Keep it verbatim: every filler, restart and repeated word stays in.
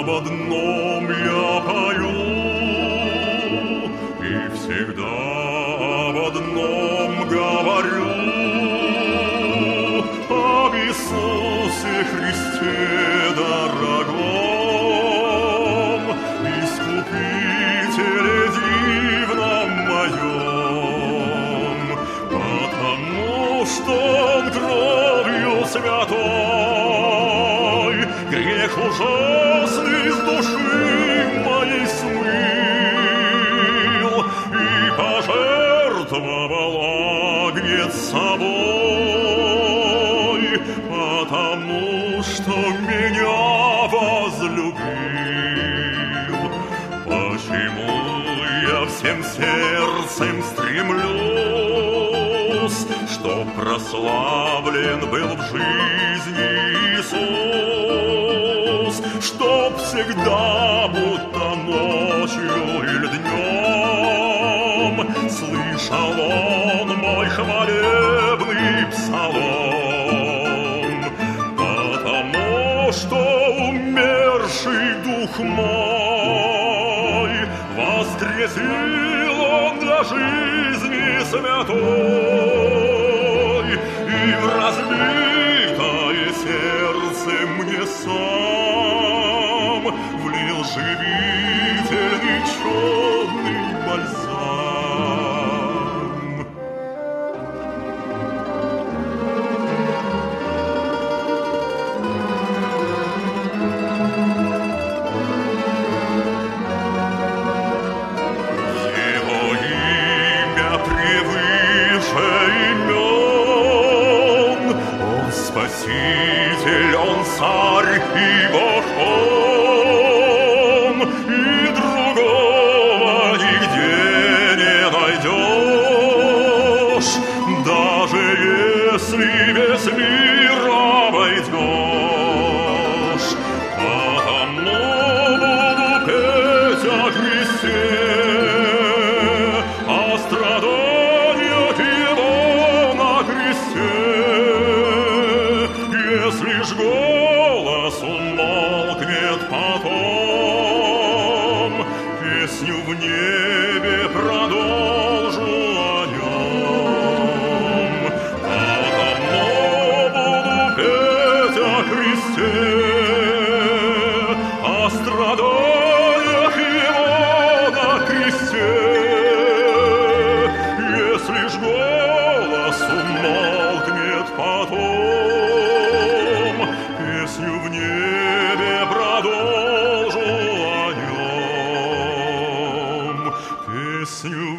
об одном я пою, и всегда об одном говорю: об Иисусе Христе дорогом, Искупителе дивном моем, потому что Он кровью святой грех ужасный с души моей смыл и пожертвовал агнец собой, потому что меня возлюбил. Почему я всем сердцем стремлюсь, чтоб прославлен был в жизни Иисус, чтоб всегда, будто ночью или днем, слышал Он мой хвалебный псалом, потому что умерший дух мой воскресил Он для жизни святой, и в разбитое сердце мне сам влил живительный черный бальзам. Его имя превыше имен, Он Спаситель, Он Царь и Бог Он, и другого нигде не найдешь, даже если весь мир обойдешь. Потому буду петь о Христе, о страданиях Его на кресте. Если ж голос умолкнет потом, песню в небе продолжу о нем. Потому буду петь о Христе, о страданиях Его на кресте. Если ж голос умолкнет потом, песню в небе продолжу о нем, песню